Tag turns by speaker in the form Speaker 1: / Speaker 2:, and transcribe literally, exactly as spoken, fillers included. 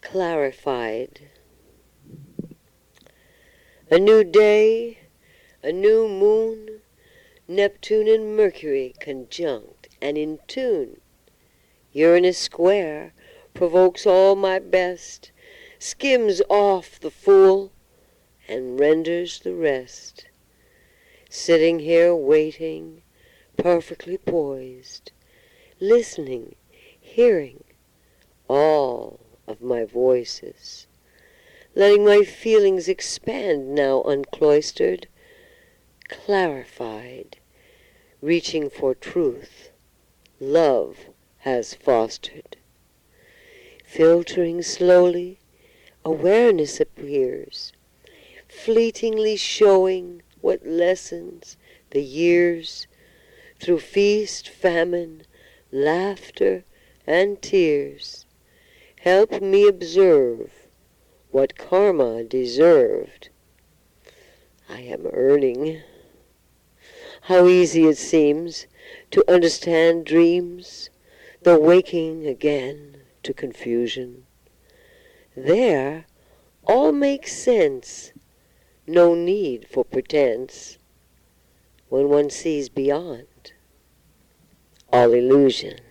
Speaker 1: clarified. A new day, a new moon, Neptune and Mercury conjunct and in tune. Uranus square provokes all my best, skims off the fool, and renders the rest. Sitting here waiting, perfectly poised, listening, hearing all of my voices, letting my feelings expand now uncloistered, clarified, reaching for truth love has fostered. Filtering slowly, awareness appears, fleetingly showing what lessons the years, through feast, famine, laughter, and tears, help me observe what karma deserved. I am earning. How easy it seems to understand dreams, the waking again to confusion. There all makes sense, no need for pretense, when one sees beyond all illusion.